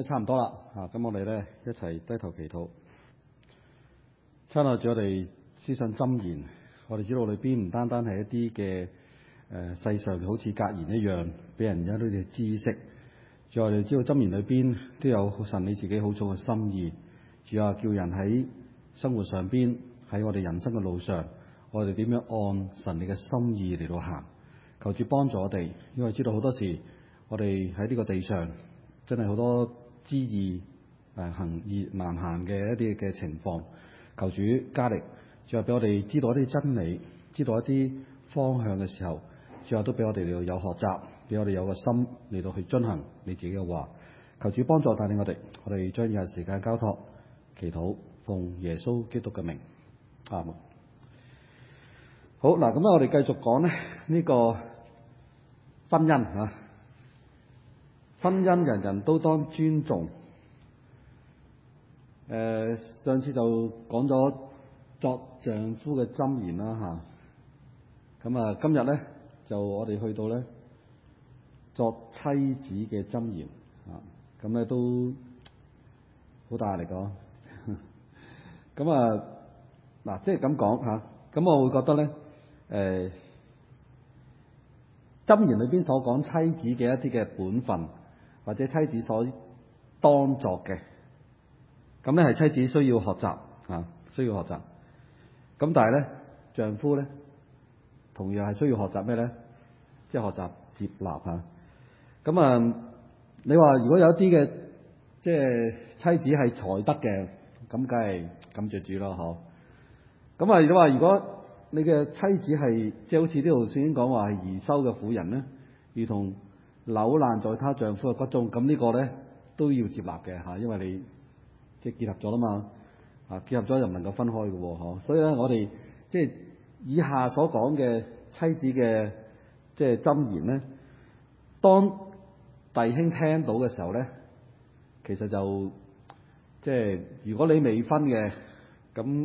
都差唔多啦，咁我哋咧一齊低頭祈禱。親愛主，我哋思想箴言，我哋知道裏邊唔單單係一啲嘅世上好似格言一樣，俾人有啲嘅知識。主，我哋知道箴言裏邊都有神你自己好重嘅心意。主啊，叫人喺生活上邊，喺我哋人生嘅路上，我哋點樣按神你嘅心意嚟到行？求主幫助我哋，因為知道好多時我哋喺呢個地上真係好多知易行易難行嘅一啲嘅情況。求主加力，最後俾我哋知道一啲真理，知道一啲方向嘅時候，最後都俾我哋有學習，俾我哋有個心嚟到去遵行你自己嘅話。求主幫助帶領我哋將以下時間交託祈禱，奉耶穌基督嘅名，阿門。好嗱，咁我哋繼續講咧呢個婚姻啊，婚姻人人都當尊重。上次就講咗作丈夫嘅箴言啦嚇，咁啊今日咧就我哋去到咧作妻子嘅箴言啊，咁咧都好大壓力㗎。咁啊嗱，即係咁講嚇，咁我會覺得咧箴言裏邊所講妻子嘅一啲嘅本分，或者妻子所當作嘅。咁咧係妻子需要學習需要學習。咁但係咧，丈夫咧同樣係需要學習咩咧？即係學習接納嚇。咁啊，你話如果有一啲嘅即係妻子係才德嘅，咁梗係感謝主咯，嗬。咁啊，如果你嘅妻子係即係好似呢度先講話係貽羞嘅婦人咧，如同朽爛在她丈夫嘅骨中，咁呢個咧都要接納嘅嚇，因為你即係結合咗啦嘛，結合咗又唔能夠分開嘅喎，所以咧我哋即係以下所講嘅妻子嘅即係箴言咧，當弟兄聽到嘅時候咧，其實就即係如果你未婚嘅，咁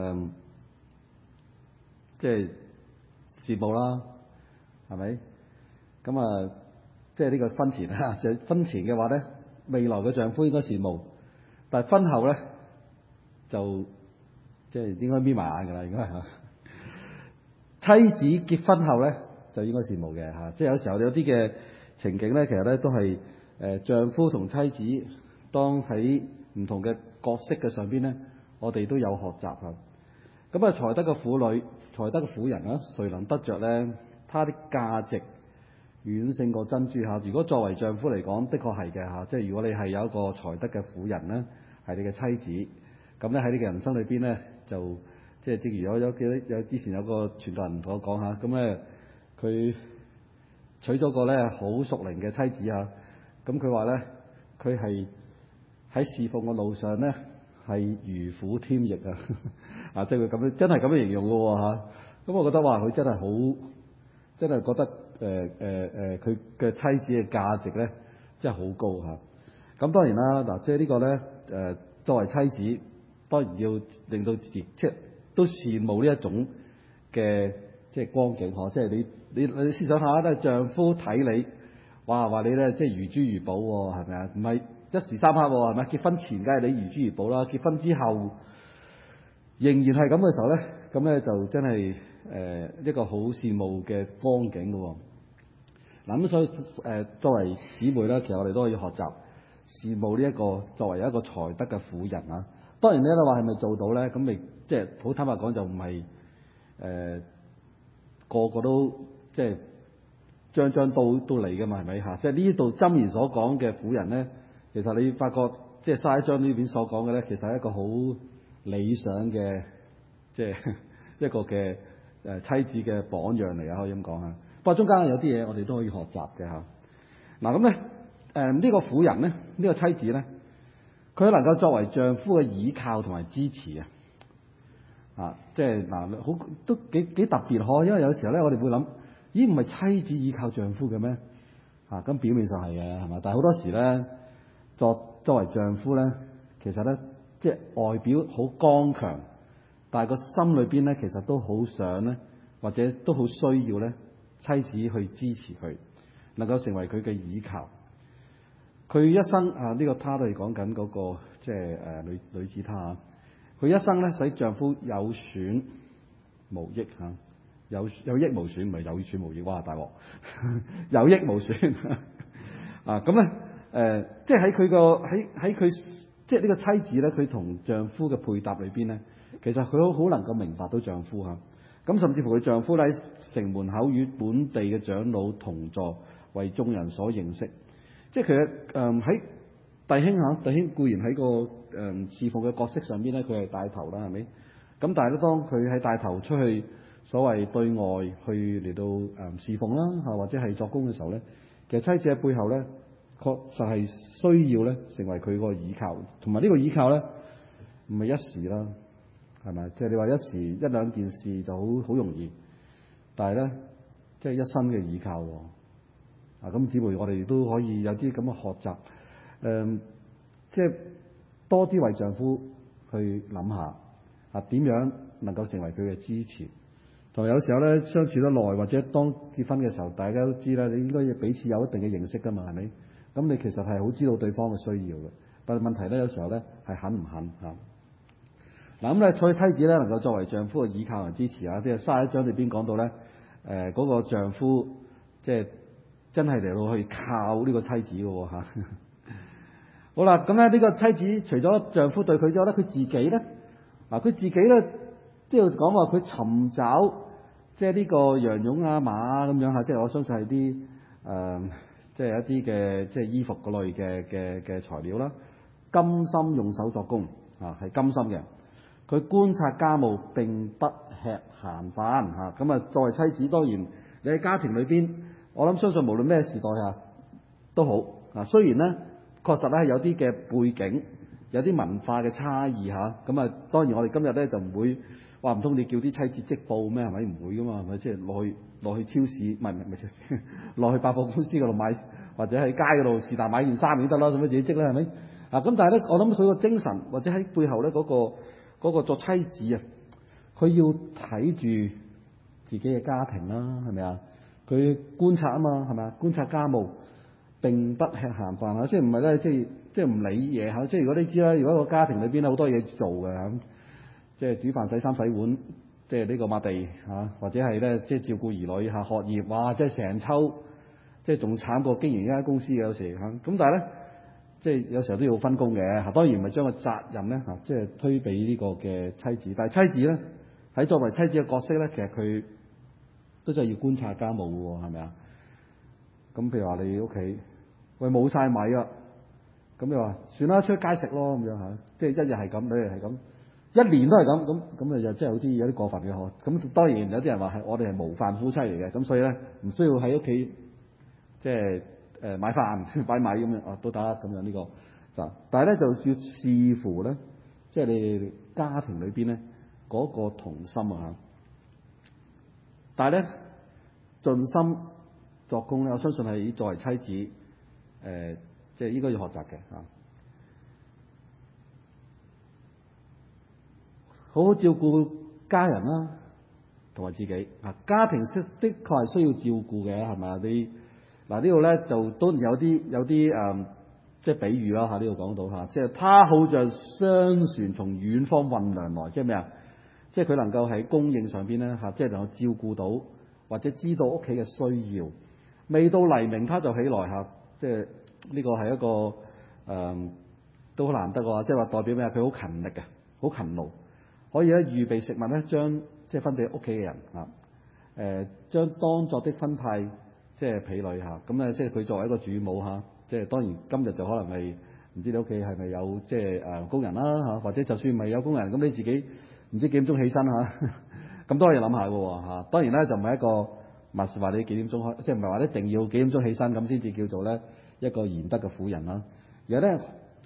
即係羨慕啦，係咪？咁啊，即係呢個婚前啊，就婚前嘅話咧，未來嘅丈夫應該羨慕。但係婚後咧，就即係應該眯埋眼㗎啦，應該係妻子結婚後咧，就應該羨慕嘅嚇。即係有時候有啲嘅情景咧，其實咧都係丈夫同妻子當喺唔同嘅角色嘅上邊咧，我哋都有學習嚇。咁啊，才德嘅婦女、才德嘅婦人啊，誰能得着咧？她的價值遠勝過珍珠嚇。如果作為丈夫嚟講，的確係嘅嚇。即係如果你係有一個才德嘅婦人咧，係你嘅妻子，咁咧喺你嘅人生裏邊咧，就即係正如有記得有之前有個傳道人同我講嚇，咁咧佢娶咗個咧好屬靈嘅妻子啊，咁佢話咧佢係喺侍奉嘅路上咧係如虎添翼啊，即係佢咁樣真係咁樣形容嘅喎嚇。咁我覺得話佢真係好，真係覺得佢嘅妻子嘅價值咧真係好高嚇。咁當然啦，嗱，即係呢個咧作為妻子，當然要令到自己即係都羨慕呢一種嘅即係光景呵。即係你思想下咧，丈夫睇你，話你咧即係如珠如寶喎，係咪啊？唔係一時三刻喎，係咪？結婚前梗係你如珠如寶啦，結婚之後仍然係咁嘅時候咧，咁咧就真係一個好羨慕嘅光景嘅喎。嗱，咁所以作為姊妹咧，其實我哋都可以學習羨慕呢一個作為一個才德嘅婦人啊。當然咧，你話係咪做到咧？咁你即係好坦白講，就唔係個個都即係張都嚟㗎嘛，係咪嚇？即係呢度箴言所講嘅婦人咧，其實你發覺即係沙一章呢邊所講嘅咧，其實係一個好理想嘅即係一個嘅妻子嘅榜樣嚟啊，可以咁講嚇。不過中間有啲嘢我哋都可以學習嘅嚇。嗱咁咧呢個婦人咧，呢個妻子咧，佢能夠作為丈夫嘅倚靠同埋支持即係嗱好都幾特別呵。因為有時候咧，我哋會諗，咦唔係妻子倚靠丈夫嘅咩？咁表面上係嘅係嘛，但係好多時咧作為丈夫咧，其實咧即係外表好剛強，但係個心裏邊咧其實都好想咧，或者都好需要咧妻子去支持佢，能夠成為佢嘅倚靠。 佢一生呢個他都係講緊嗰個即係女子他，佢一生咧使丈夫有損無益有益無損，唔係有損無益，哇大鑊有益無損咁咧即係喺佢即係呢個妻子咧，佢同丈夫嘅配搭裏邊咧，其實佢好能夠明白到丈夫咁甚至乎佢丈夫喺城門口與本地嘅長老同坐，為眾人所認識。即係其實喺弟兄固然喺個侍奉嘅角色上邊咧，佢係帶頭啦，係咪？咁但係咧，當佢喺帶頭出去所謂對外去嚟到侍奉啦或者係作工嘅時候咧，其實妻子喺背後咧，確實係需要咧成為佢個倚靠，同埋呢個倚靠咧唔係一時啦，係咪？即係你話一時一兩件事就好容易，但係咧即係一生嘅倚靠。咁姊妹，我哋都可以有啲咁嘅學習，即係多啲為丈夫去諗下點樣能夠成為佢嘅支持。同埋有時候咧相處得耐，或者當結婚嘅時候，大家都知啦，你應該要彼此有一定嘅認識噶嘛，係咪？咁你其實係好知道對方嘅需要嘅，但係問題咧有時候咧係肯唔肯嗱咁咧，所以妻子咧能夠作為丈夫嘅倚靠同支持即係31章裏邊講到咧，嗰個丈夫即係真係嚟到去靠呢個妻子嘅好啦，咁咧呢個妻子除咗丈夫對佢之後咧，佢自己咧佢自己咧即係講話佢尋找即係呢個羊絨馬咁樣即係我相信係啲即係一啲嘅即係衣服嗰類嘅材料啦，甘心用手作工係甘心嘅。佢觀察家務並不吃閒飯咁作為妻子，當然你喺家庭裏邊，我諗相信無論咩時代都好雖然咧確實咧係有啲嘅背景，有啲文化嘅差異咁當然我哋今日咧就唔會話唔通你叫啲妻子織布咩？係咪唔會噶嘛？係咪即係落去超市唔係落去百貨公司嗰度買，或者喺街嗰度是但買件衫就得啦，做咩自己織咧？係咪咁但係咧，我諗佢個精神或者喺背後咧嗰個作妻子佢要睇住自己嘅家庭啦，係咪啊？佢觀察啊嘛，係咪啊？觀察家務並不吃閒飯即係唔係咧，即係唔理嘢即係如果你知啦，如果個家庭裏邊好多嘢做嘅即係煮飯、洗衫、洗碗，即係呢個抹地或者係咧即係照顧兒女學業，哇！即係成抽，即係仲慘過經營一間公司嘅有時咁但係咧，即係有時候都要分工嘅當然唔係將個責任咧即係推俾呢個嘅妻子，但係妻子咧喺作為妻子嘅角色咧，其實佢都真係要觀察家務嘅喎，係咪啊？咁譬如話你屋企喂冇晒米咁你話算啦，出去街食咯咁樣即係一日係咁，兩日係咁。一年都係咁就真係好似有啲過分嘅咁當然有啲人話係我哋係模範夫妻嚟嘅，咁所以咧唔需要喺屋企即係買飯擺米咁樣都得咁樣呢個但係咧就要視乎咧，即係你哋家庭裏邊咧嗰個同心但係咧盡心作工咧，我相信係作為妻子即係應該要學習嘅好好照顧家人啦，同埋自己家庭的確係需要照顧嘅，係咪啊？你呢度咧就都有啲即係比喻啦呢度講到即係他好像商船從遠方運糧來，即係咩啊？即係佢能夠喺供應上邊咧即係能夠照顧到或者知道屋企嘅需要，未到黎明他就起來即係呢個係一個都好難得嘅即係話代表咩啊？佢好勤力嘅，好勤勞。可以咧預備食物咧，將即係分俾屋企嘅人將當作的分派即係婢女咁咧，即係佢作為一個主母即係當然今日就可能係唔知你屋企係咪有即係工人啦或者就算唔係有工人，咁你自己唔知幾點鐘起身咁都可以諗下嘅喎當然咧就唔係一個密事話你幾點鐘開，即係唔係話一定要幾點鐘起身咁先至叫做咧一個賢德嘅婦人啦。而咧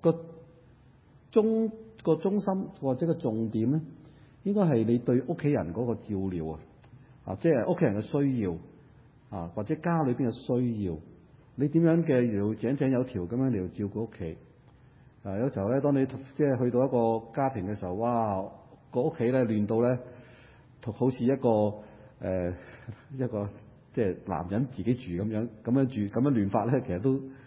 個中心或者個重點咧，應該係你對屋企人嗰個照料即係屋企人嘅需要或者家裏邊嘅需要，你點樣嘅要井井有條咁樣嚟照顧屋企有時候咧，當你即係去到一個家庭嘅時候，哇！個屋企咧亂到咧，好似一個即係男人自己住咁樣住咁樣亂法咧，其實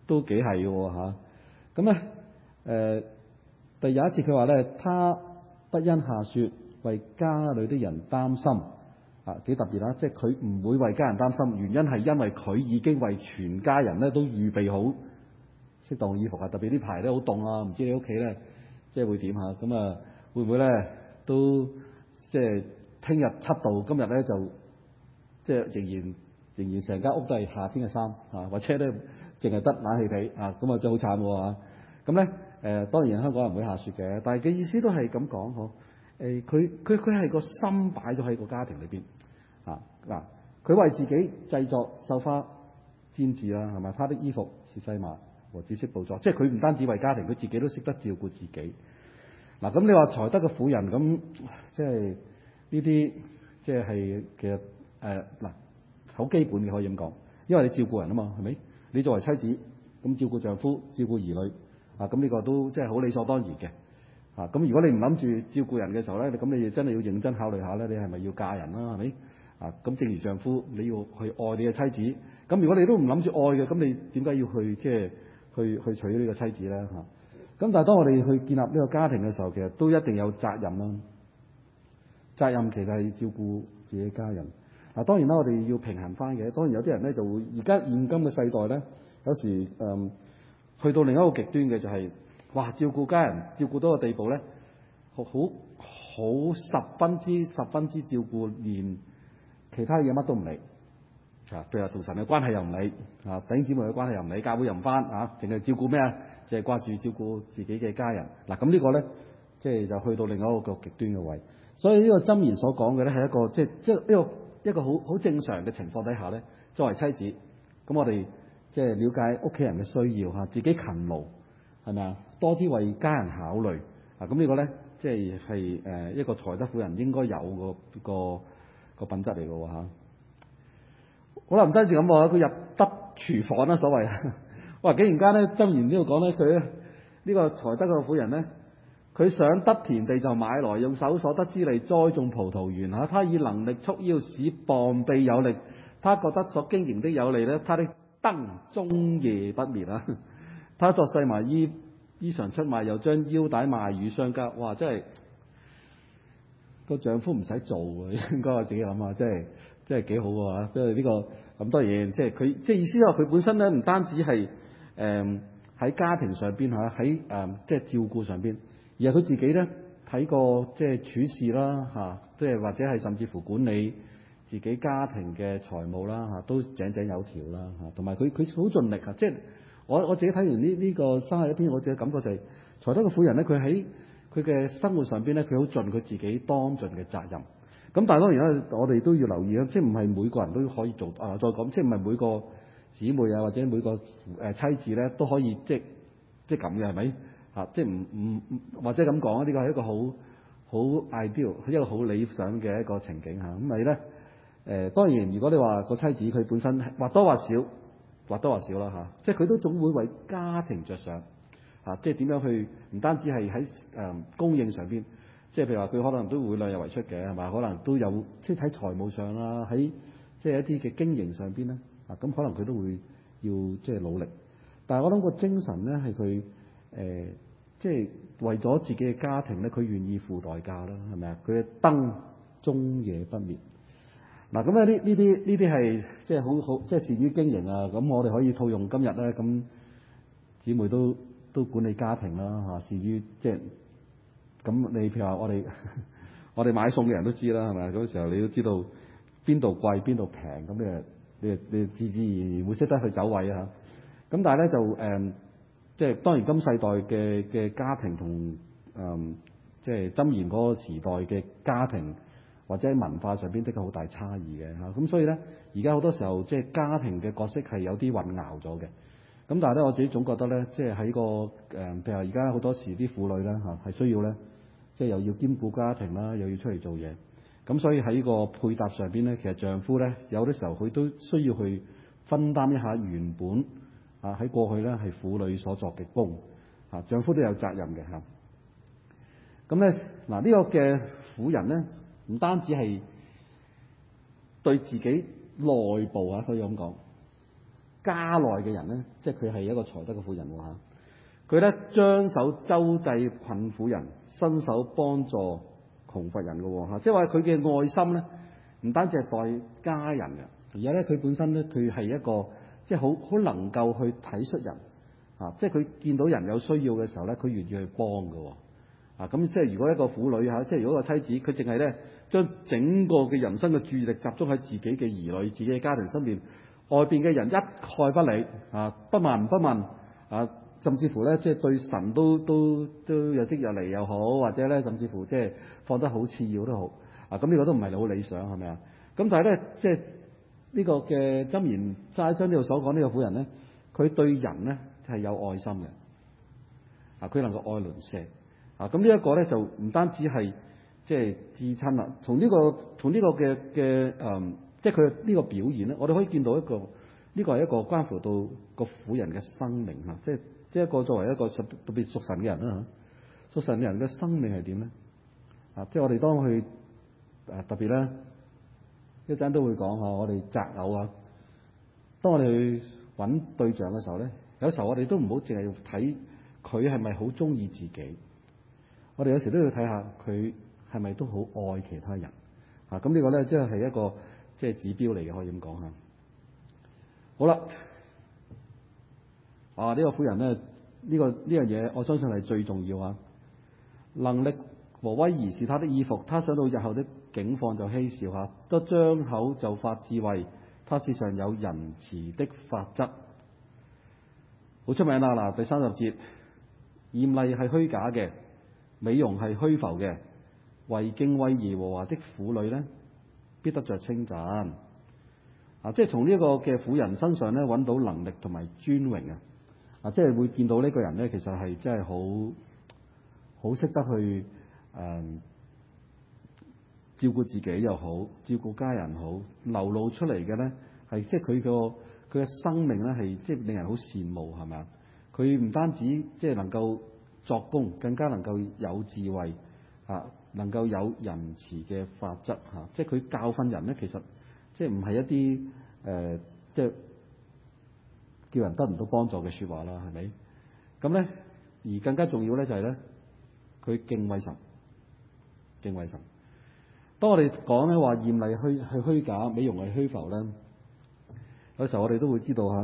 都幾係嘅嚇。咁咧第21節佢話咧，他不因下說為家裏的人擔心幾特別啦，即係佢唔會為家人擔心，原因係因為佢已經為全家人咧都預備好適當嘅衣服啊。特別呢排咧好凍啊，唔知你屋企咧即係會點嚇？咁啊會唔會咧都即係聽日7度，今日咧就即係仍然成間屋都係夏天嘅衫或者咧淨係得冷氣被咁啊真係好慘喎。咁咧當然香港人唔會下雪嘅，但係嘅意思都係咁講嗬。佢係個心擺咗喺個家庭裏邊嗱，佢為自己製作繡花氈子啦，係咪？他的衣服是細麻和紫色布做，即係佢唔單止為家庭，佢自己都識得照顧自己。嗱，咁你話才德嘅婦人咁，即係呢啲即係其實好基本嘅可以咁講，因為你照顧人啊嘛，係咪？你作為妻子咁照顧丈夫、照顧兒女咁呢個都即係好理所當然嘅。咁如果你唔諗住照顧人嘅時候咧，咁你真係要認真考慮下咧，你係咪要嫁人啦？係咪？咁正如丈夫你要去愛你嘅妻子，咁如果你都唔諗住愛嘅，咁你點解要去即係去娶呢個妻子咧？咁但係當我哋去建立呢個家庭嘅時候，其實都一定有責任啦。責任其實係照顧自己家人。當然啦，我哋要平衡翻嘅。當然有啲人咧就會而家現今嘅世代咧，有時去到另一個極端嘅就係照顧家人照顧到個地步咧，好十分之照顧，連其他嘢乜都唔理譬如話同神嘅關係又唔理弟兄姊妹嘅關係又唔理，教會又唔翻淨係照顧咩啊？淨係掛住照顧自己嘅家人。咁呢個咧即係就去到另一個極端嘅位。所以呢個箴言所講嘅咧係一個即係一個好正常嘅情況底下咧，作為妻子咁我哋即係了解屋企人嘅需要自己勤勞係咪啊？多啲為家人考慮咁呢個咧即係一個才德婦人應該有個品質嚟嘅嚇。好啦，唔單止咁喎，佢入得廚房啦，所謂竟然間咧箴言呢度講咧，佢呢個才德嘅婦人咧，佢想得田地就買來，用手所得之利栽種葡萄園他以能力束腰，使膀臂有力。他覺得所經營的有利咧，他的燈終夜不滅他作細麻衣裳出賣，又將腰帶賣與商家。哇！真係個丈夫唔使做喎，應該我自己諗下，真係幾好喎。即係呢個咁多嘢，即係佢即係意思話佢本身咧唔單止係喺家庭上邊喺即係照顧上邊，而係佢自己咧睇過即係處事啦即係或者係甚至乎管理自己家庭嘅財務啦都井井有條啦同埋佢好盡力即係我自己睇完呢個生日一篇，我自己感覺就係才德嘅婦人咧，佢喺佢嘅生活上邊咧，佢好盡佢自己當盡嘅責任。咁但係當然啦，我哋都要留意啦，即係唔係每個人都可以做再講，即係唔係每個姊妹或者每個妻子咧都可以即係咁嘅係咪即係唔或者咁講呢個係一個好 ideal 一個好理想嘅一個情景咁咪咧當然如果你話個妻子佢本身或多或少啦即係佢都總會為家庭着想即係點樣去唔單止係喺供應上邊，即係譬如話佢可能都會量入為出嘅係嘛，可能都有即係喺財務上啦，喺即係一啲嘅經營上邊咧咁可能佢都會要即係努力。但係我諗個精神咧係佢即係為咗自己嘅家庭咧，佢願意付代價啦，係咪啊？佢嘅燈終夜不滅。咁咧呢啲係即係好即係善於經營咁我哋可以套用今日咧咁姊妹都管理家庭啦善於即係咁你譬如話我哋買餸嘅人都知啦係咪？嗰時候你都知道邊度貴邊度平，咁你自然會識得去走位咁但係咧就即係當然今世代嘅家庭同即係箴言嗰個時代嘅家庭或者喺文化上邊的確好大差異嘅咁所以咧而家好多時候即係家庭嘅角色係有啲混淆咗嘅。咁但係咧我自己總覺得咧即係喺個譬如話而家好多時啲婦女咧係需要咧即係又要兼顧家庭啦，又要出嚟做嘢。咁所以喺個配搭上邊咧，其實丈夫咧有啲時候佢都需要去分擔一下原本喺過去咧係婦女所作嘅工丈夫都有責任嘅咁咧呢個嘅婦人咧唔單止係對自己內部可以咁講， 家內嘅人咧，即係佢係一個才德嘅婦人喎嚇。佢咧將手周濟困苦人，伸手幫助窮乏人嘅喎嚇。即係話佢嘅愛心咧，唔單止係待家人嘅，而家咧佢本身咧佢係一個即係好能夠去體恤人啊！即係佢見到人有需要嘅時候咧，佢願意去幫嘅喎啊！咁即係如果一個婦女嚇，即係如果個妻子佢淨係咧將整個嘅人生嘅注意力集中喺自己嘅兒女、自己嘅家庭身邊，外邊嘅人一概不理啊，不聞不問啊！甚至乎咧，即係對神都有即日嚟又好，或者咧，甚至乎即係放得好次要都好啊！咁呢個都唔係好理想，係咪啊？咁但係咧，即係呢個嘅箴言齋章呢度所講呢個婦人咧，佢對人咧係有愛心嘅啊！佢能夠愛鄰舍啊！咁呢一個咧就唔單止係即係至親啦，從呢個嘅即係佢呢個表現咧，我哋可以見到呢個係一個關乎到個婦人嘅生命嚇，即係一個作為一個特別屬神嘅人啦嚇，屬神嘅人嘅生命係點咧？啊，即係我哋當去特別咧一陣都會講嚇，我哋擇偶啊，當我哋去揾對象嘅時候咧，有時候我哋都唔好淨係睇佢係咪好中意自己，我哋有時都要睇下佢係咪都好愛其他人啊！咁呢個咧即係一個即係指標嚟嘅，可以咁講嚇。好啦。呢個婦人咧，呢樣嘢，我相信係最重要啊！能力和威儀是他的衣服，他想到日後的境況就嬉笑嚇，得張口就發智慧，他舌上有仁慈的法則。好出名啦！嗱，第30節，豔麗係虛假嘅，美容係虛浮嘅，為敬畏耶和華的婦女咧，必得着稱讚。啊，即係從呢個嘅婦人身上咧，揾到能力同埋尊榮啊！啊，即係會見到呢個人咧，其實係真係好識得去照顧自己又好，照顧家人好，流露出嚟嘅咧係即係佢嘅生命咧係即係令人好羨慕，係咪啊？佢唔單止即係能夠作工，更加能夠有智慧啊，能夠有仁慈嘅法則嚇，即係佢教訓人咧，其實即係唔係一啲即係叫人得唔到幫助嘅説話啦，係咪？咁咧，而更加重要咧就係咧，佢敬畏神，敬畏神。當我哋講咧話豔麗係虛假，美容係虛浮咧，有時候我哋都會知道嚇，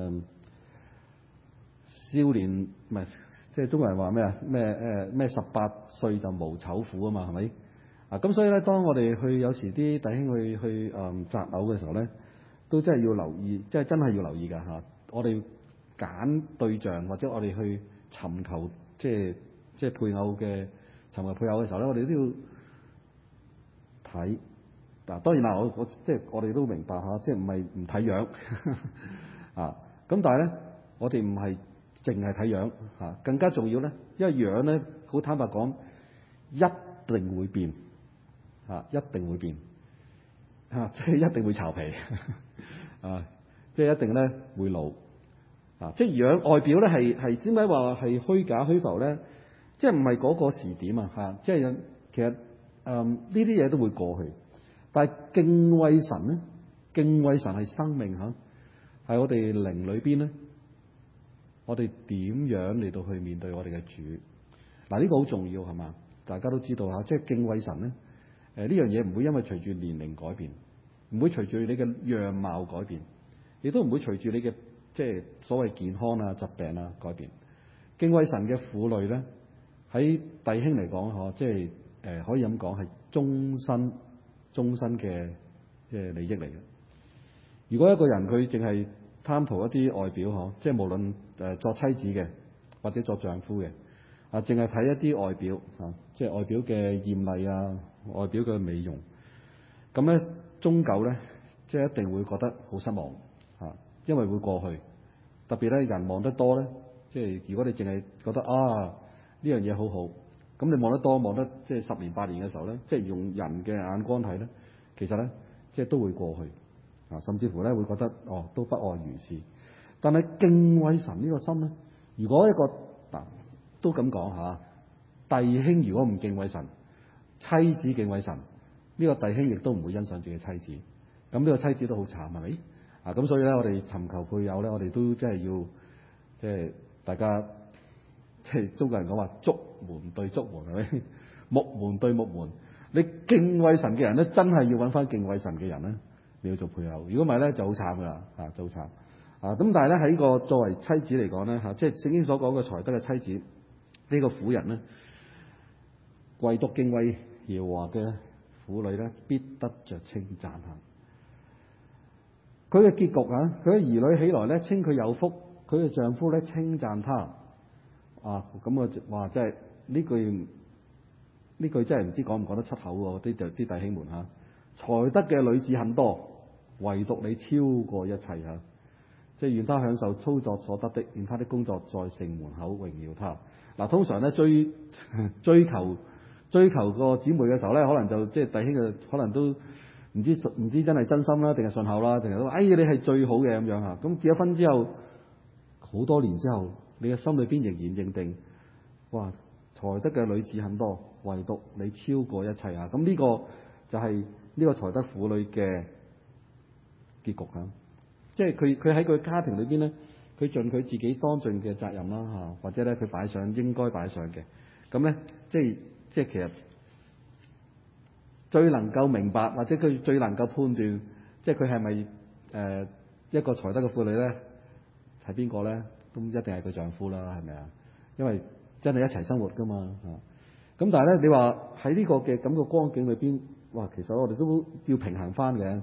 少年唔係即係中國人話咩啊？咩18歲就無醜婦啊嘛，係咪？啊咁所以咧，當我哋有時啲弟兄去擇偶嘅時候咧，都真係要留意，真係要留意㗎嚇。我哋揀對象或者我哋去尋求即係配偶嘅尋求配偶嘅時候咧，我哋都要睇嗱。當然啦，我即係我哋都明白嚇，即係唔係唔睇樣啊。咁但係咧，我哋唔係淨係睇樣嚇，更加重要咧，因為樣咧好坦白講，一定會變嚇，一定會變嚇，即係一定會巢皮啊，即係一定咧會老。即係樣外表咧係點解話係虛假虛浮咧？即係唔係嗰個時點啊？嚇！即係其實呢啲嘢都會過去，但係敬畏神咧，敬畏神係生命嚇，係我哋靈裏邊咧，我哋點樣嚟到去面對我哋嘅主？嗱，呢個好重要係嘛？大家都知道嚇，即係敬畏神咧，呢樣嘢唔會因為隨住年齡改變，唔會隨住你嘅樣貌改變，亦都唔會隨住你嘅即係所謂健康啊、疾病啊改變。敬畏神嘅婦女咧，喺弟兄嚟講嗬，即係可以咁講係終身嘅即係利益嚟嘅。如果一個人佢淨係貪圖一啲外表嗬，即係無論作妻子嘅或者作丈夫嘅啊，淨係睇一啲外表啊，即係外表嘅豔麗啊、外表嘅美容，咁咧終究咧即係一定會覺得好失望啊，因為會過去。特別咧人望得多咧，即係如果你淨係覺得呢樣嘢好好，咁你望得多望得即係10年8年嘅時候咧，即係用人嘅眼光睇咧，其實咧即係都會過去啊，甚至乎咧會覺得都不外如是。但係敬畏神呢個心咧，如果一個都咁講嚇，弟兄如果唔敬畏神，妻子敬畏神，呢個弟兄亦都唔會欣賞自己妻子，咁呢個妻子都好慘係咪？ 咁所以咧，我哋尋求配偶咧，我哋都真係要即係大家即係中國人講話竹門對竹門係咪？木門對木門。你敬畏神嘅人咧，真係要揾翻敬畏神嘅人咧，你要做配偶。如果唔係咧，就好慘噶啦，就好慘。咁但係咧喺個作為妻子嚟講咧，即係聖經所講嘅才德嘅妻子呢個婦人咧，唯獨敬畏耶和華嘅婦女咧，必得着稱讚。佢嘅結局佢嘅兒女起來咧，稱佢有福；佢嘅丈夫咧，稱讚他。咁我話即係呢句真係唔知講唔講得出口喎？啲弟兄們才德嘅女子很多，唯獨你超過一切即係願他享受操作所得的，願他的工作在城門口榮耀他。通常咧追求個姊妹嘅時候咧，可能就即係弟兄嘅，可能都唔知真係真心啦，定係信口啦，定係都你係最好嘅咁樣嚇。咁結咗婚之後，好多年之後，你嘅心裏邊仍然認定，哇！才德嘅女子很多，唯獨你超過一切咁呢個就係呢個才德婦女嘅結局即係佢喺佢家庭裏邊咧，佢盡佢自己當盡嘅責任啦或者咧佢擺上應該擺上嘅。咁咧即係其實最能夠明白或者佢最能夠判斷，即係佢係咪一個才德嘅婦女咧，係邊個咧？都一定係佢丈夫啦，係咪啊？因為真係一齊生活噶嘛咁但係咧，你話喺呢個嘅咁嘅光景裏邊，哇！其實我哋都要平衡翻嘅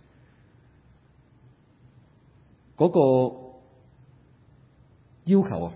嗰個要求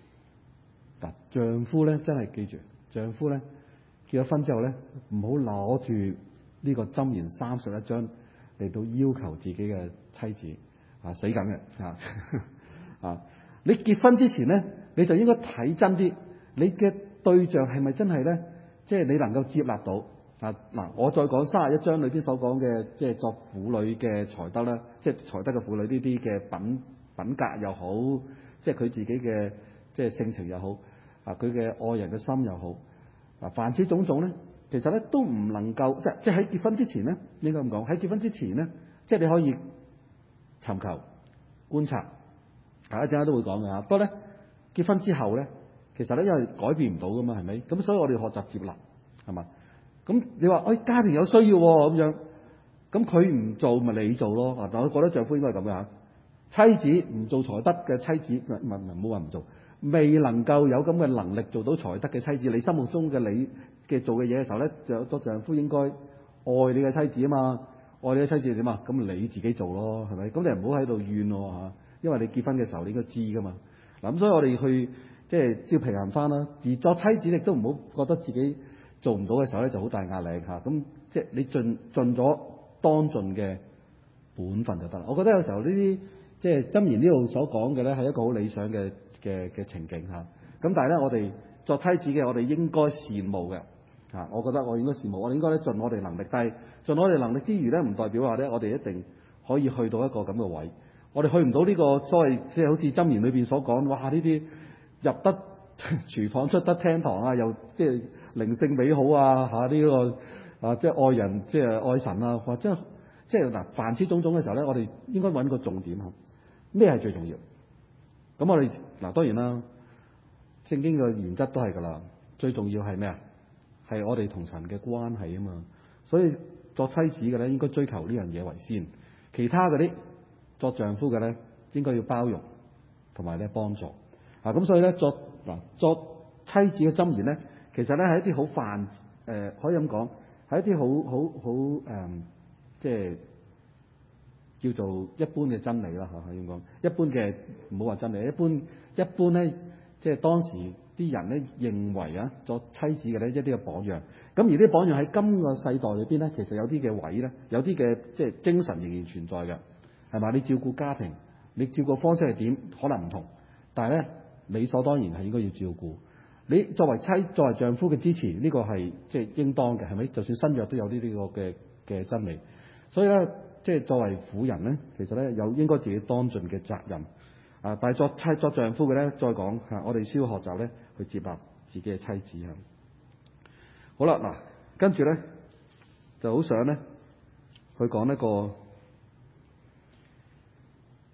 丈夫咧真係記住，丈夫咧結咗婚之後咧，唔好攞住呢個箴言31章嚟到要求自己嘅妻子死梗嘅你結婚之前咧，你就應該睇真啲，你嘅對象係咪真係咧？即係你能夠接納到我再講31章裏邊所講嘅，即係作婦女嘅才德啦，即係才德嘅婦女呢啲嘅品格又好，即係佢自己嘅即係性情又好佢嘅愛人嘅心又好凡此種種咧，其實咧都唔能夠即係喺結婚之前咧，應該咁講，喺結婚之前咧，即係你可以尋求觀察。一陣間都會講嘅不過咧，結婚之後咧，其實咧因為改變唔到噶嘛，係咪？咁所以我哋學習接納，係嘛？咁你話家庭有需要咁樣，咁佢唔做咪你做咯？但我覺得丈夫應該係咁嘅妻子唔做才德嘅妻子，唔好話唔做，未能夠有咁嘅能力做到才德嘅妻子，你心目中嘅你嘅做嘅嘢嘅時候咧，就丈夫應該愛你嘅妻子啊嘛，愛你嘅妻子點啊？咁你自己做咯，係咪？咁你唔好喺度怨因為你結婚嘅時候你應該知噶嘛。咁所以我哋去即係要平衡翻啦。而作妻子亦都唔好覺得自己做唔到嘅時候咧就好大壓力咁即係你盡咗當盡嘅本分就得啦。我覺得有時候呢啲即係箴言呢度所講嘅咧係一個好理想嘅情景咁但係咧我哋作妻子嘅我哋應該羨慕嘅我覺得我應該羨慕，我哋應該咧盡我哋能力。但係盡我哋能力之餘咧，唔代表話咧我哋一定可以去到一個咁嘅位。我哋去唔到呢個所謂即係好似箴言裏邊所講，哇！呢啲入得廚房出得廳堂又即係靈性美好呢個即係愛人即係愛神或者即係嗱凡此種種嘅時候咧，我哋應該揾個重點咩係最重要？咁我哋當然啦，聖經嘅原則都係㗎啦。最重要係咩啊？係我哋同神嘅關係啊嘛。所以作妻子嘅咧，應該追求呢樣嘢為先，其他嗰啲。作丈夫嘅咧，應該要包容同埋咧幫助咁所以咧作妻子嘅箴言咧，其實咧係一啲好可以咁講，係一啲好即係叫做一般嘅真理啦可以咁講。一般嘅唔好話真理，一般咧即係當時啲人咧認為作妻子嘅咧一啲嘅榜樣。咁而啲榜樣喺今個世代裏邊咧，其實有啲嘅位咧，有啲嘅即係精神仍然存在嘅。係嘛？你照顧家庭，你照顧方式係點？可能唔同，但係咧理所當然係應該要照顧。你作為丈夫嘅支持，呢個係即係應當嘅，係咪？就算新約都有呢啲個嘅真理。所以咧，即係作為婦人咧，其實咧有應該自己當盡嘅責任但係作丈夫嘅咧，再講我哋需要學習咧去接納自己嘅妻子好啦，跟住咧就好想咧去講一個。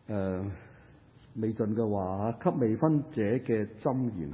未盡嘅話給未婚者嘅箴言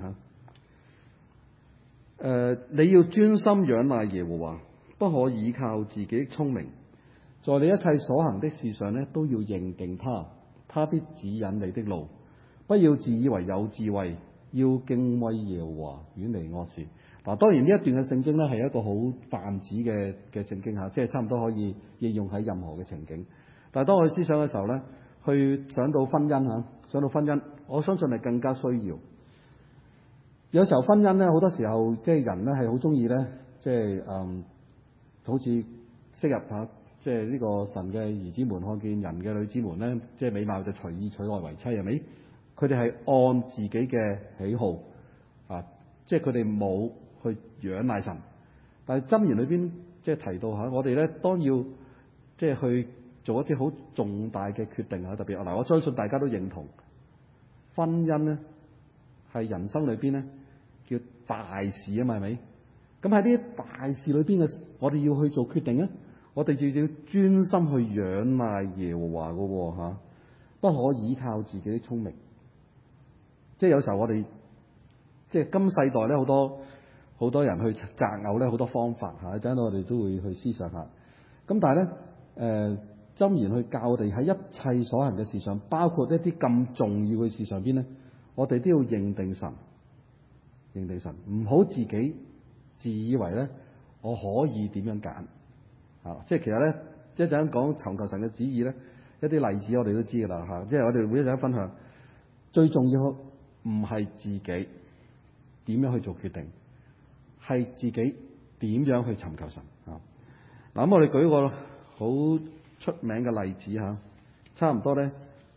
你要專心仰賴耶和華，不可倚靠自己的聰明，在你一切所行的事上呢，都要認定他必指引你的路。不要自以為有智慧，要敬畏耶和華，遠離惡事。嗱，當然呢一段嘅聖經呢，係一個好泛指嘅聖經嚇，即係差唔多可以應用喺任何嘅情景。但係當我哋思想嘅時候呢，去想到婚姻嚇，想到婚姻，我相信係更加需要。有時候婚姻呢，好多時候即係人呢係好中意呢，即係好似昔日嚇，即係呢個神嘅兒子們看見人嘅女子們呢，即係美貌就隨意娶愛為妻，係咪？佢哋係按自己嘅喜好啊，即係佢哋冇去仰賴神。但係箴言裏邊即係提到嚇，我哋咧當要即係去做一啲好重大嘅決定啊，特別嗱，我相信大家都認同婚姻咧係人生裏邊咧叫大事啊嘛，係咪？咁喺呢啲大事裏邊嘅，我哋要去做決定咧，我哋就要專心去仰賴耶和華嘅嚇，不可倚靠自己的聰明。即係有時候我哋即係今世代咧，好多人去擇偶咧，好多方法嚇，陣間我哋都會去思想下。咁但係咧，箴言去教我哋喺一切所行嘅事上，包括一啲咁重要嘅事上邊咧，我哋都要認定神，唔好自己自以為咧我可以點樣揀嚇。即係其實咧，一陣間講尋求神嘅旨意咧，一啲例子我哋都知㗎啦嚇。即係我哋會一陣分享，最重要唔係自己點樣去做決定，係自己點樣去尋求神啊！嗱，咁我哋舉個好出名嘅例子嚇，差唔多咧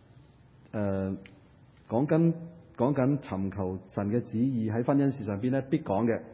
講緊尋求神嘅旨意喺婚姻事上邊咧必講嘅，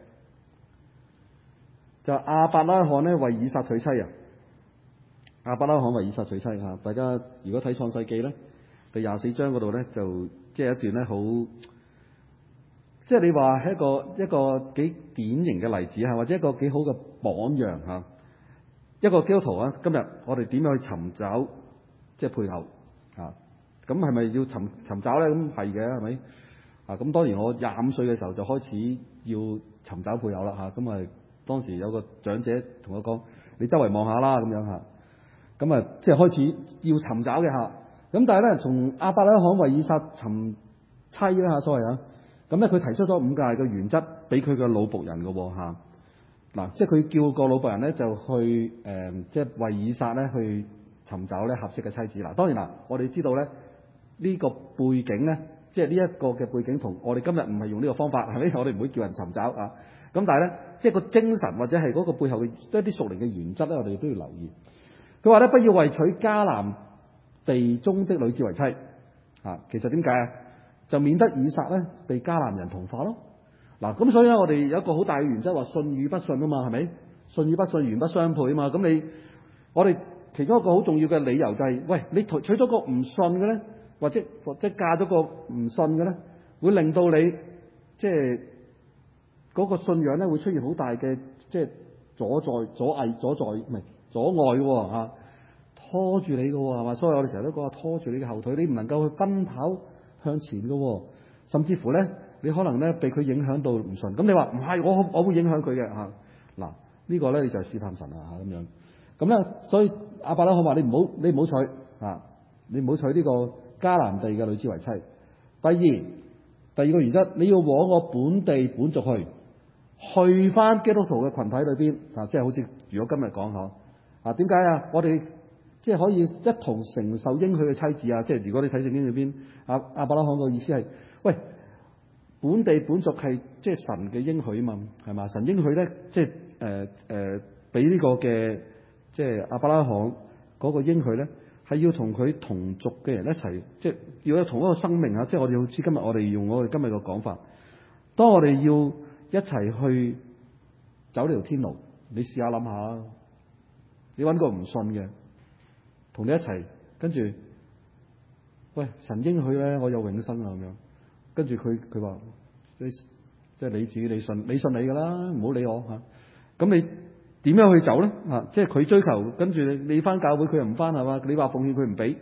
就亞伯拉罕咧為以撒娶妻啊！亞伯拉罕為以撒娶妻嚇，大家如果睇創世記咧第24章嗰度咧就即係一段咧好，即係你話係一個幾典型嘅例子嚇，或者一個幾好嘅榜樣嚇。一個基督徒啊，今日我哋點樣去尋找即係配偶啊？咁係咪要尋找咧？咁係嘅，係咪啊？咁當然我25歲嘅時候就開始要尋找配偶啦嚇。咁啊當時有個長者同我講：你周圍望下啦咁樣嚇。咁啊即係開始要尋找嘅嚇。咁但係咧，從亞伯拉罕為以撒尋妻啦嚇，所謂啊，咁咧佢提出咗5個嘅原則俾佢嘅老僕人嘅喎嚇。嗱，即係佢叫個老僕人咧就去即係為以撒咧去尋找咧合適嘅妻子。嗱，當然啦，我哋知道咧呢個背景咧，即係呢一個嘅背景同我哋今日唔係用呢個方法，係咪？我哋唔會叫人尋找啊。咁但係咧，即係個精神或者係嗰個背後嘅一啲屬靈嘅原則咧，我哋都要留意。佢話咧，不要為娶迦南地中的女子為妻啊。其實點解啊？就免得以撒咧被迦南人同化咯。嗱，咁所以咧，我哋有一個好大嘅原則，話信與不信啊嘛，係咪？信與不信，原不相配啊嘛。咁我哋其中一個好重要嘅理由就係，喂，你娶咗個唔信嘅咧，或者嫁咗個唔信嘅咧，會令到你即係嗰個信仰咧會出現好大嘅即係阻礙嘅喎嚇，拖住你嘅喎係嘛？所以我哋成日都講話拖住你嘅後腿，你唔能夠去奔跑向前嘅喎，甚至乎咧。你可能咧被佢影響到唔順，咁你話唔係，我會影響佢嘅嚇。嗱，呢個咧你就係試探神啦嚇咁樣。咁咧，所以亞伯拉罕話：你唔好娶啊！你唔好娶呢個迦南地嘅女子為妻。第二個原則，你要往我本地本族去翻基督徒嘅群體裏邊啊，即係好似如果今日講嚇啊，點解啊？我哋即係可以一同承受應許嘅妻子啊！即係如果你睇聖經裏邊，亞伯拉罕個意思係喂。本地本族係即係神嘅應許啊嘛，係嘛？神應許咧，即係俾呢個嘅即係亞伯拉罕嗰個應許咧，係要同佢同族嘅人一齊，即係要有同一個生命啊！即係我哋好似今日我哋用我哋今日嘅講法，當我哋要一齊去走呢條天路，你試下諗下，你揾個唔信嘅同你一齊，跟住喂，神應許咧，我有永生啊咁樣。跟住佢話：即係你自己，你信你㗎啦，唔好理我嚇。咁你點樣去走咧？即係佢追求，跟住你翻教會，佢又唔翻係嘛？你話奉獻佢唔俾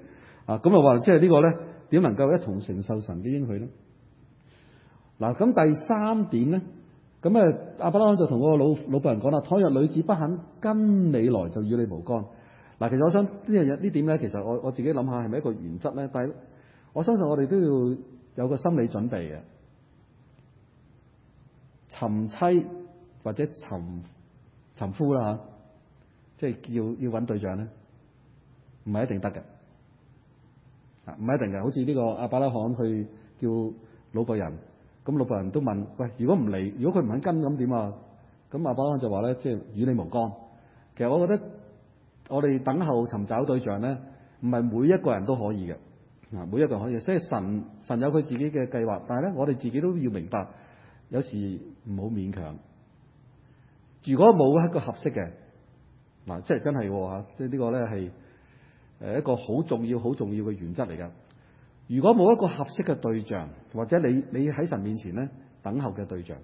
咁啊話即係呢個咧點能夠一同承受神嘅應許咧？嗱，咁第三點咧，咁亞伯拉罕就同嗰個老僕人講啦：倘若女子不肯跟你來，就與你無干。嗱，其實我想呢點咧，其實我自己諗下係咪一個原則咧？但係我相信我哋都要有個心理準備嘅。尋妻或者尋夫啦即係要揾對象咧，唔係一定得嘅，唔係一定嘅。好似呢個亞伯拉罕去叫老僕人，咁老僕人都問：喂，如果唔嚟，如果佢唔肯跟咁點啊？咁亞伯拉罕就話咧，即係與你無干。其實我覺得我哋等候尋找對象咧，唔係每一個人都可以嘅，每一個人可以。所以神有佢自己嘅計劃，但係咧，我哋自己都要明白，有時唔好勉強。如果冇一個合適嘅，即係真係喎，即係呢個咧係一個好重要嘅原則嚟㗎。如果冇一個合適嘅對象，或者你喺神面前咧等候嘅對象，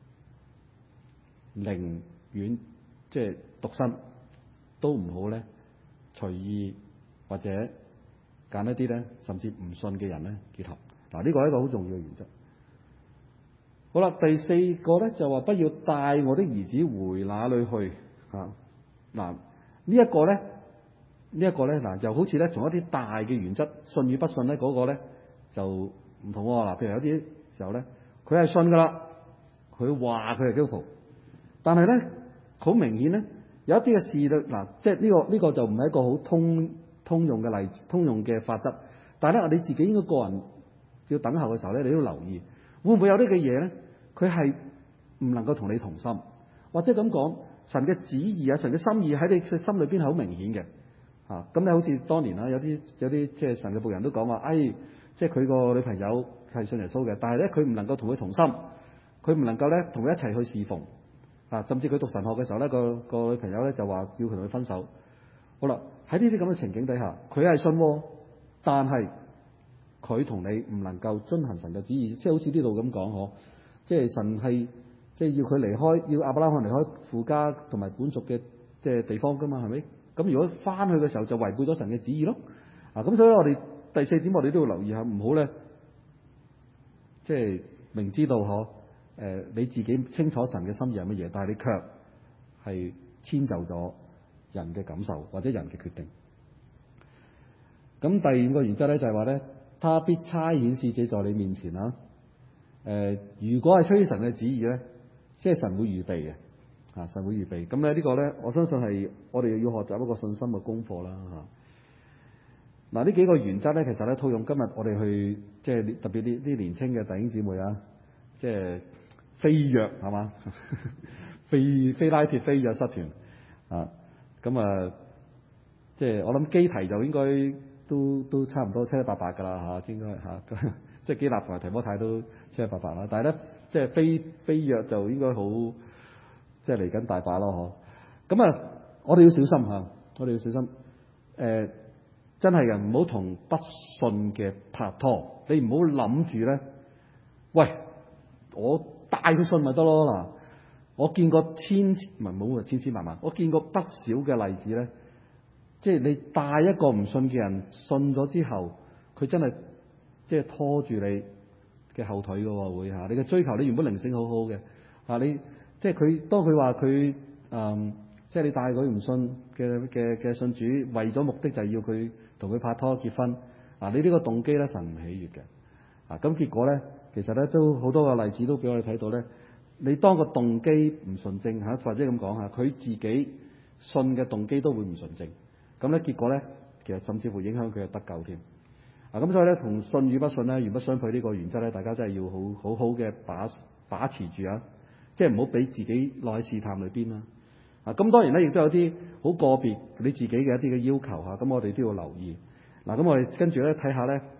寧願即係獨身都唔好咧隨意或者揀一啲咧甚至唔信嘅人咧結合。呢個係一個好重要嘅原則。好啦，第四個咧就話不要帶我的兒子回那裏去呢一個咧就好似咧從一啲大嘅原則，信與不信咧嗰個咧就唔同喎。譬如有啲時候咧，佢係信噶啦，佢話佢係基督徒，但係咧好明顯咧有一啲嘅事咧即係呢個就唔係一個好通用嘅例子，通用嘅法則。但係咧你自己應該個人要等候嘅時候咧，你都要留意會唔會有啲嘅嘢咧，佢係唔能夠同你同心，或者咁講，神嘅旨意神嘅心意喺你嘅心裏邊係好明顯嘅。咁你好似當年啦，有啲即係神嘅僕人都講話，即係佢個女朋友係信耶穌嘅，但係咧佢唔能夠同佢同心，佢唔能夠咧同佢一齊去侍奉甚至佢讀神學嘅時候咧，個女朋友咧就話叫佢同佢分手。好啦，喺呢啲咁嘅情景底下，佢係信但係佢同你唔能夠遵行神嘅旨意，即係好似呢度咁講即係神係即係要佢離開，要亞伯拉罕離開父家同埋本族嘅即係地方噶嘛，係咪？咁如果翻去嘅時候就違背咗神嘅旨意咯。咁所以我哋第四點我哋都要留意下，唔好咧即係明知道你自己清楚神嘅心意係乜嘢，但係你卻係遷就咗人嘅感受或者人嘅決定。咁第五個原則咧就係話咧，他必差遣使者在你面前如果係出於神嘅旨意咧，即係神會預備嘅。神會預備。咁咧呢個咧，我相信係我哋要學習一個信心嘅功課啦。呢幾個原則咧，其實咧套用今日我哋去即係特別啲年青嘅弟兄姊妹即係飛躍係嘛，飛拉鐵飛躍失團咁即係我諗基提就應該都差唔多七七八八㗎啦應該即係基立同埋提摩太都七七八八啦。但係咧即係飛躍就應該好即係嚟緊大把咯咁我哋要小心我哋要小心真係嘅，唔好同不信嘅拍拖。你唔好諗住咧，喂，我帶佢信咪得咯嗱。我見過千千萬萬，我見過不少嘅例子咧，即係你帶一個唔信嘅人信咗之後，佢真係即係拖住你嘅後腿㗎喎，會你嘅追求，你原本靈性好好嘅你即係佢當佢話佢即係你帶佢唔信嘅信主，為咗目的就係要佢同佢拍拖結婚你呢個動機咧神唔喜悅嘅咁結果咧，其實咧都好多個例子都俾我哋睇到咧。你當個動機唔純正或者咁講佢自己信嘅動機都會唔純正，咁咧結果咧其實甚至乎影響佢嘅得救添咁所以咧同信與不信咧原不相配呢個原則咧，大家真係要好好嘅把持住即係唔好俾自己落喺試探裏邊啦咁當然咧亦都有啲好個別你自己嘅一啲嘅要求咁我哋都要留意咁我哋跟住咧睇下咧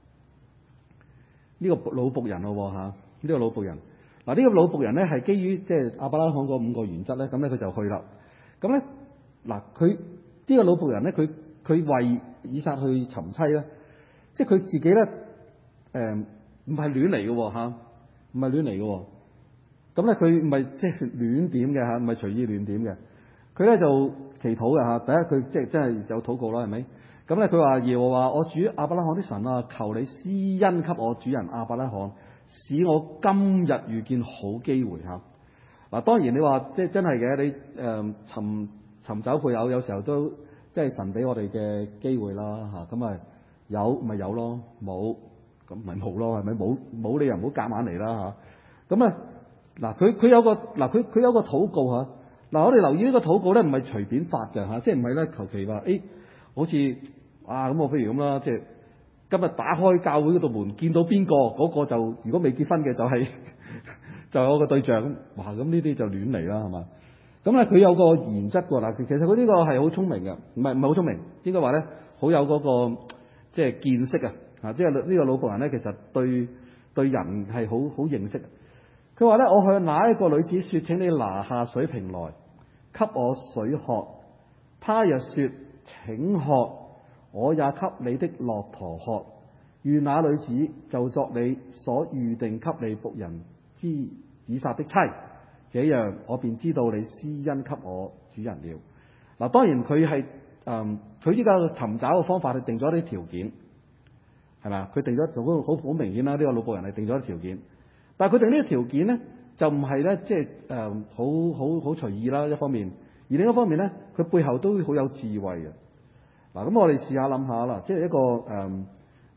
呢個老僕人咯呢個老僕人呢個老僕人咧係基於即係亞伯拉罕嗰5個原則咧，咁咧佢就去啦。咁咧佢呢個老僕人咧，佢為以撒去尋妻咧，即係佢自己咧唔係亂嚟嘅唔係亂嚟嘅。咁咧佢唔係即係亂點嘅唔係隨意亂點嘅。佢咧就祈禱嘅第一佢即係真係有禱告啦，係咪？ 咁咧佢話耶和華我主亞伯拉罕的神啊，求你施恩給我主人亞伯拉罕，使我今日遇見好機會嚇。嗱，當然你話即係真係嘅，你尋找配偶有時候都即係神俾我哋嘅機會啦嚇。咁啊有咪有咯，冇咁咪冇咯，係咪？冇你又唔好夾硬嚟啦嚇。咁啊嗱，佢有個禱告嚇。嗱，我哋留意呢個禱告咧，唔係隨便發嘅嚇，即係唔係咧求其話好似咁我譬如咁啦，即係今日打開教會嗰度門，見到邊個嗰個就如果未結婚嘅就係就有個對象咁，哇！咁呢啲就亂嚟啦，係嘛？咁咧佢有個原則㗎嗱，其實佢呢個係好聰明嘅，唔係好聰明，應該話咧好有嗰個即係見識啊！即係呢個老僕人咧，其實對人係好認識。佢話咧：我向哪一個女子説：請你拿下水瓶來，給我水喝。他若説：請喝，我也給你的駱駝喝。願那女子就作你所預定給你僕人之以撒的妻，這樣我便知道你施恩給我主人了。嗱，當然佢係佢依家尋找嘅方法係定咗啲條件，係咪？佢定咗就好明顯啦。呢個老僕人係定咗啲條件，但係佢定呢個條件咧，就唔係咧，即係好隨意啦。一方面，而另一方面咧，佢背後都好有智慧嘅。嗱，咁我哋試下諗下啦，即係一個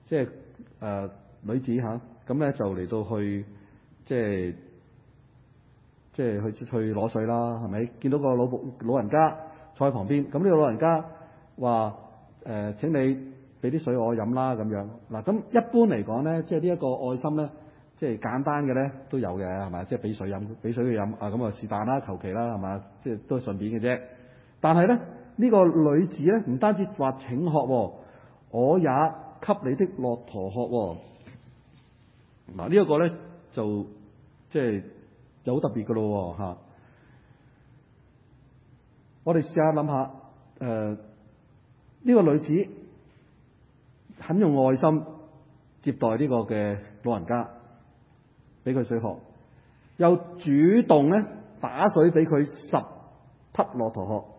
女子嚇，咁咧就嚟到去即係去攞水啦，係咪？見到個老人家坐喺旁邊，咁呢個老人家話請你俾啲水我飲啦咁樣。嗱，咁一般嚟講咧，即係呢一個愛心咧，即係簡單嘅咧都有嘅，係咪？即係俾水佢飲啊，咁啊是但啦，求其啦，係嘛？即係都係順便嘅啫。但係咧呢個女子咧唔單止話請喝，我也給你的駱駝喝。嗱，呢一個咧就即係就好特別㗎咯嚇。我哋試下諗下呢個女子肯用愛心接待呢個嘅老人家，俾佢水喝，又主動咧打水俾佢10匹駱駝喝。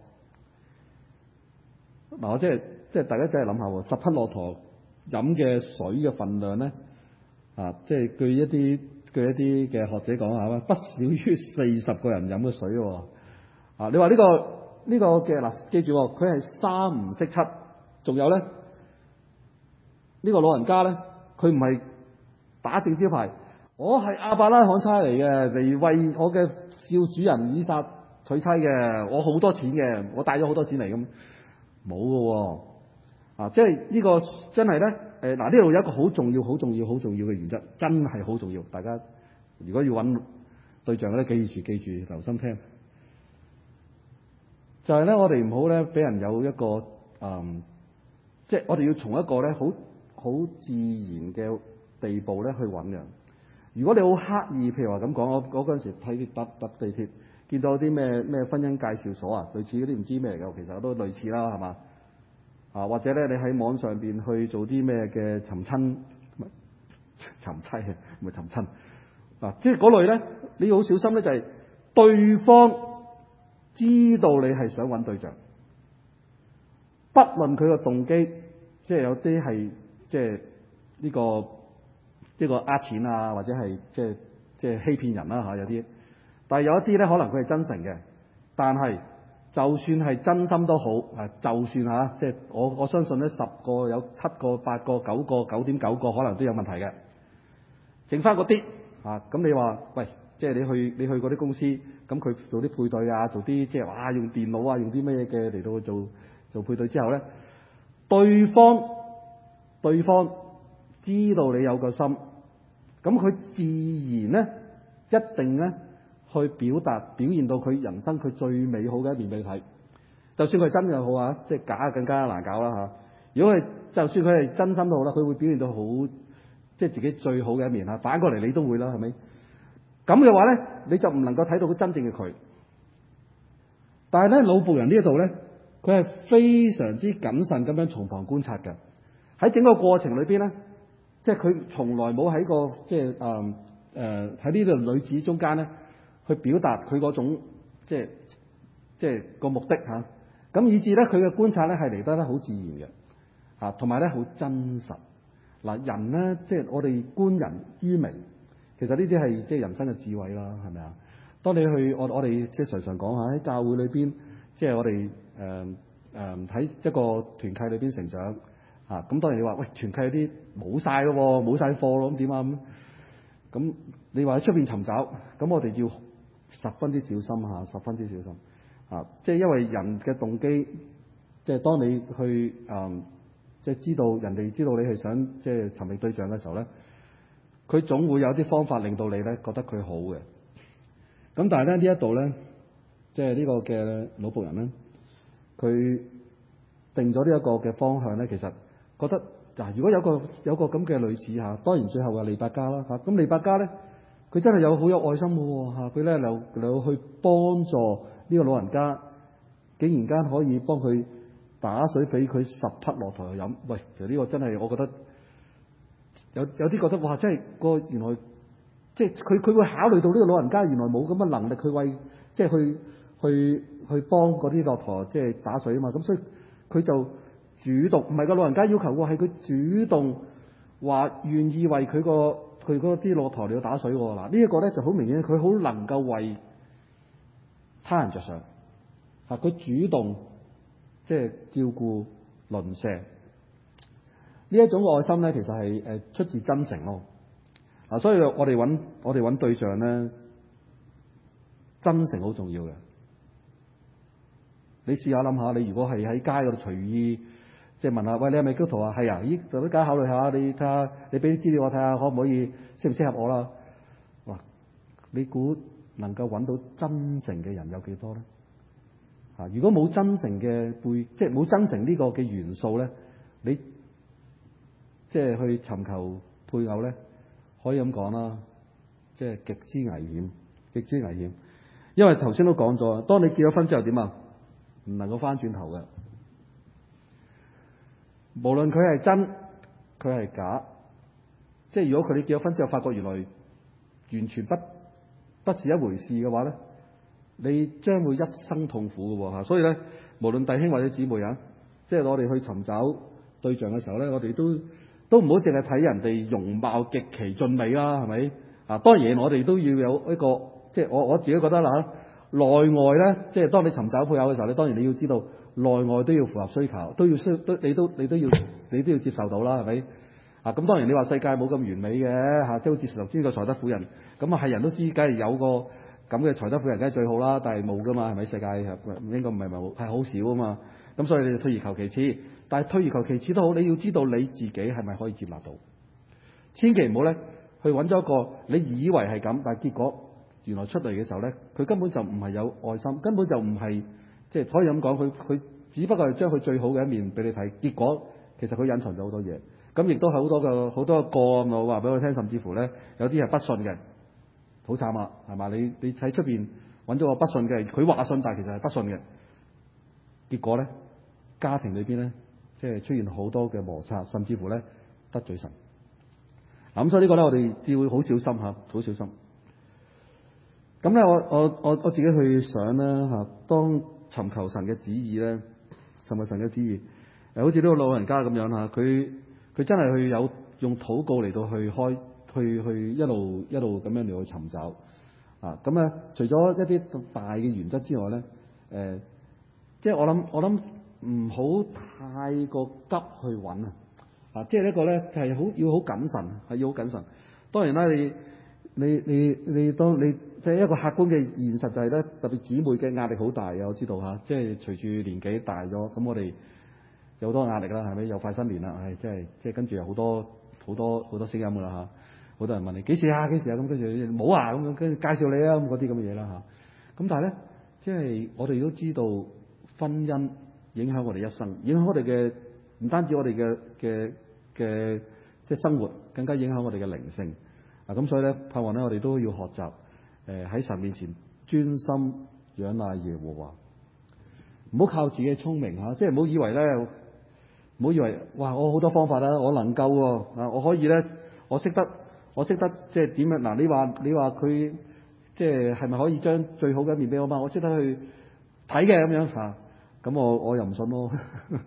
嗱，我即係大家真係諗下，10匹駱駝飲嘅水嘅份量咧，即係據一啲嘅學者講下，不少於40個人飲嘅水喎。你話呢個嘅嗱，記住佢係3唔識7，仲有咧呢個老人家咧，佢唔係打正招牌，我係亞伯拉罕差嚟嘅，嚟為我嘅少主人以撒娶妻嘅，我好多錢嘅，我帶咗好多錢嚟咁。冇嘅喎，即係呢個真係咧，嗱，呢度有一個好重要嘅原則，真係好重要。大家如果要揾對象咧，記住留心聽，就係咧，我哋唔好咧俾人有一個即係我哋要從一個咧好自然嘅地步咧去揾人。如果你好刻意，譬如話咁講，我嗰陣時睇搭地鐵。見到啲咩婚姻介紹所啊，類似嗰啲唔知咩嚟嘅，其實都類似啦，係嘛？或者咧你喺網上邊去做啲咩嘅尋親、尋妻唔係尋親即係嗰類咧，你要好小心咧，就係對方知道你係想揾對象，不論佢個動機，即係有啲係即係呢個呃錢啊，或者係即係欺騙人啦有啲。但係有一啲咧，可能佢係真誠嘅，但係就算係真心都好，就算即係我相信咧，10個有7個、8個、9個、9.9個可能都有問題嘅，剩翻嗰啲咁你話喂，即係你去嗰啲公司，咁佢做啲配對啊，做啲即係用電腦啊，用啲咩嘅嚟到做配對之後咧，對方知道你有個心，咁佢自然咧一定咧。去表現到佢人生佢最美好嘅一面俾你睇，就算佢係真又好即係假更加難搞啦。如果就算佢係真心都好啦，佢會表現到好即係自己最好嘅一面反過嚟你都會啦，係咪？咁嘅話咧，你就唔能夠睇到佢真正嘅佢。但係咧，老僕人呢一度咧，佢係非常之謹慎咁樣從旁觀察嘅。喺整個過程裏邊咧，即係佢從來冇喺個即係喺呢個女子中間咧。去表達佢嗰種即係個目的咁以致咧佢嘅觀察咧係嚟得好自然嘅。 同埋咧好真實。嗱，人咧即係我哋觀人於微，其實呢啲係即係人生嘅智慧啦，係咪啊？當你去我哋即係常常講下喺教會裏邊，即係我哋喺一個團契裏邊成長咁當然你話喂團契有啲冇晒咯，冇晒貨咯，咁點啊咁你話喺出邊尋找，咁我哋要十分之小心十分之小心即係因為人嘅動機，即係當你去即係知道人哋知道你係想即係尋覓對象嘅時候咧，佢總會有啲方法令到你咧覺得佢好嘅。咁但係咧呢一度咧，即係呢個嘅老僕人咧，佢定咗呢一個嘅方向咧，其實覺得如果有個咁嘅女子當然最後係利百加啦咁利百加咧，佢真係好有愛心嘅喎佢咧又去幫助呢個老人家，竟然間可以幫佢打水俾佢10匹駱駝去飲。喂，其實呢個真係我覺得有啲覺得哇，真係原來即係佢會考慮到呢個老人家原來冇咁嘅能力去為即係去幫嗰啲駱駝即係打水啊嘛。咁所以佢就主動，唔係個老人家要求喎，係佢主動話願意為佢嗰啲駱駝嚟到打水喎。嗱，呢一個咧就好明顯，佢好能夠為他人着想佢主動即係照顧鄰舍呢一種愛心咧，其實係出自真誠咯。所以我哋揾對象咧，真誠好重要嘅。你試下諗下，你如果係喺街嗰度隨意即係問下，喂，你係咪基督徒啊？係啊，咦，就都梗考慮下，你睇下，你俾啲資料我睇下，可唔可以適唔適合我啦？哇！你估能夠揾到真誠嘅人有幾多咧？如果冇真誠嘅即係冇真誠呢個嘅元素咧，你即係去尋求配偶咧，可以咁講啦，即係極之危險，極之危險。因為頭先都講咗，當你結咗婚之後點啊？唔能夠翻轉頭嘅。無論佢係真，佢係假，即係如果佢哋結咗婚之後，發覺原來完全不是一回事嘅話咧，你將會一生痛苦嘅喎。所以咧，無論弟兄或者姊妹即係我哋去尋找對象嘅時候咧，我哋都唔好淨係睇人哋容貌極其俊美啦，係咪？當然我哋都要有一個，即係我自己覺得啦內外咧，即係當你尋找配偶嘅時候，你當然你要知道內外都要符合需求，你都要接受到啦，係咪？咁當然你話世界冇咁完美嘅即係好似頭先個才德婦人咁係人都知，梗係有個咁嘅才德婦人梗係最好啦，但係冇噶嘛，係咪？世界應該唔係冇，係好少啊嘛。咁所以你就退而求其次，但係退而求其次都好，你要知道你自己係咪可以接納到，千祈唔好咧去揾咗一個你以為係咁，但係結果原來出嚟嘅時候咧，佢根本就唔係有愛心，根本就唔係即係可以咁講，佢只不過係將佢最好嘅一面俾你睇，結果其實佢隱藏咗好多嘢。咁亦都係好多個案，我話俾我聽，甚至乎咧有啲係不信嘅，好慘啊，係嘛？你喺出邊揾咗個不信嘅，佢話信，但係其實係不信嘅，結果咧家庭裏邊咧即係出現好多嘅摩擦，甚至乎咧得罪神。咁所以呢個咧我哋要好小心好小心。咁咧我自己去想咧當尋求神嘅旨意咧，尋求神嘅旨意，好似呢個老人家咁樣佢真係去有用禱告嚟到去一路咁樣嚟去尋找咁咧，除咗一啲大嘅原則之外咧，即係我諗唔好太過急去揾即係呢個咧就係要好謹慎，係要好謹慎。當然啦，你當你即係一個客觀嘅現實就係咧，特別姊妹嘅壓力好大嘅，我知道即係隨住年紀大咗，咁我哋有好多壓力啦，係咪？又快新年啦，即係跟住有好多聲音噶啦好多人問你幾時啊，咁跟住冇啊，咁樣跟住介紹你啊，咁嗰啲咁嘅嘢啦咁但係咧，即係我哋都知道婚姻影響我哋一生，影響我哋嘅唔單止我哋嘅即係生活，更加影響我哋嘅靈性咁所以咧，盼望咧我哋都要學習喺神面前專心仰賴耶和華，唔好靠自己嘅聰明即係唔好以為哇我好多方法啦，我能夠我可以咧，我識得即係點樣嗱？你話佢即係咪可以將最好嘅一面俾我嘛？我識得去睇嘅咁樣咁我又唔信咯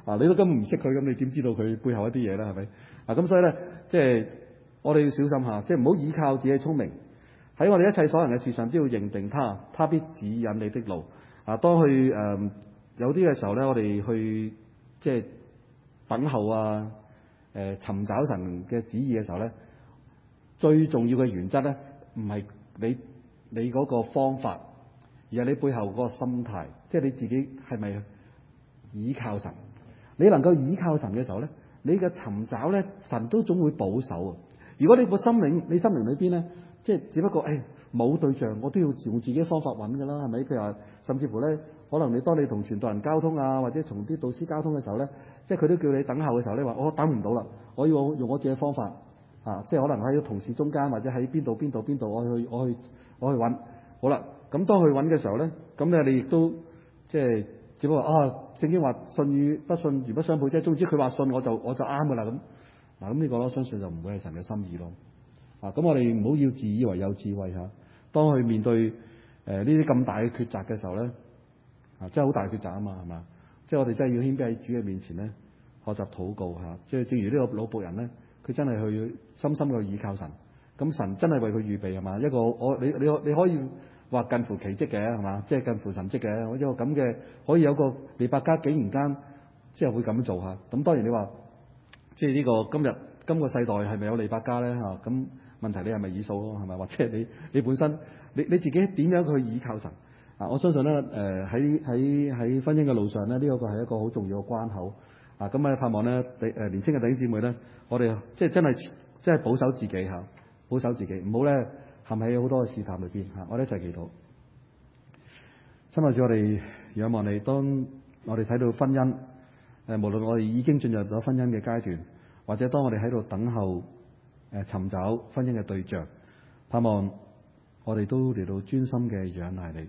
你都根本唔識佢，咁你點知道佢背後一啲嘢咧？係咪？咁所以咧，即係我哋要小心下，即係唔好依靠自己聰明，喺我哋一切所行嘅事上都要認定他必指引你的路。當去有啲嘅時候咧，我哋去即係等候尋找神嘅旨意嘅時候咧，最重要嘅原則咧，唔係你嗰個方法，而係你背後嗰個心態，即係你自己係咪倚靠神？你能夠倚靠神嘅時候咧，你嘅尋找咧，神都總會保守啊！如果你個心靈裏邊咧，即係只不過冇對象，我都要用自己方法揾㗎啦，係咪？譬如話，甚至乎咧，可能當你同傳道人交通啊，或者同啲導師交通嘅時候咧，即係佢都叫你等候嘅時候，你話我等唔到啦，我要用我自己方法即係可能喺同事中間，或者喺邊度，我去揾。好啦，咁當去揾嘅時候咧，咁咧你亦都即係只不過聖經話信與不信如不相配啫。總之佢話信我就啱㗎啦咁。咁呢個我相信就唔會係神嘅心意咯。咁我哋唔好要自以為有智慧嚇。當去面對呢啲咁大嘅抉擇嘅時候咧，真係好大抉擇啊嘛，係嘛？即係我哋真係要謙卑喺主嘅面前咧，學習禱告嚇。即係正如呢個老僕人咧，佢真係去深深去倚靠神。咁神真係為佢預備係嘛？一個你可以話近乎奇蹟嘅係嘛？即係近乎神蹟嘅一個咁嘅，可以有個利百加竟然間即係會咁做嚇。咁當然你話即係呢個今個世代係咪有利百加咧嚇？咁問題你係咪以數咯係咪？或者你本身你自己點樣去倚靠神？我相信咧喺婚姻嘅路上咧，呢個係一個好重要嘅關口。咁盼望咧年輕嘅弟兄姊妹咧，我哋即係真係保守自己嚇。保守自己，唔好咧陷喺好多嘅試探裏邊嚇。我哋一齊祈禱。親愛主，我哋仰望你。當我哋睇到婚姻，無論我哋已經進入咗婚姻嘅階段，或者當我哋喺度等候尋找婚姻嘅對象，盼望我哋都嚟到專心嘅仰賴你。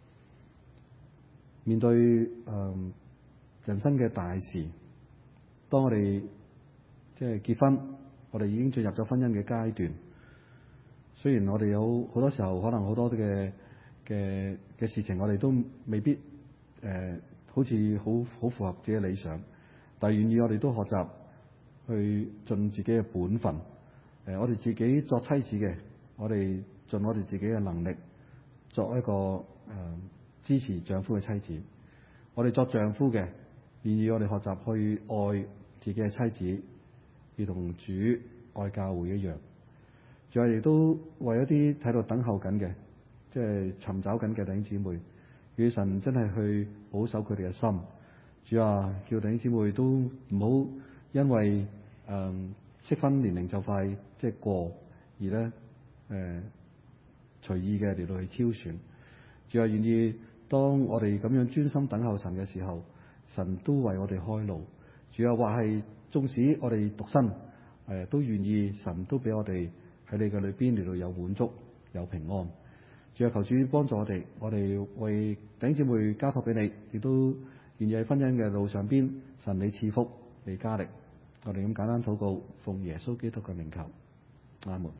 面對人生嘅大事，當我哋即係結婚，我哋已經進入咗婚姻嘅階段。雖然我哋有好多時候可能好多嘅事情，我哋都未必好似好符合自己嘅理想，但係願意我哋都學習去盡自己嘅本分。我哋自己作妻子嘅，我哋盡我哋自己嘅能力作一個支持丈夫嘅妻子。我哋作丈夫嘅，願意我哋學習去愛自己嘅妻子，如同主愛教會一樣。仲有亦都為一啲喺度等候緊嘅，即係尋找緊嘅弟兄姊妹，願神真係去保守佢哋嘅心。主啊，叫弟兄姊妹都唔好因為適婚年齡就快即係過而咧隨意嘅嚟到去挑選。主啊，願意當我哋咁樣專心等候神嘅時候，神都為我哋開路。主啊，話係縱使我哋獨身都願意神都俾我哋喺你嘅裏邊嚟到有滿足有平安。主啊，求主幫助我哋為弟兄姊妹交託俾你，亦都願意喺婚姻嘅路上邊，神你賜福你加力。我哋咁簡單禱告，奉耶穌基督嘅名求，阿門。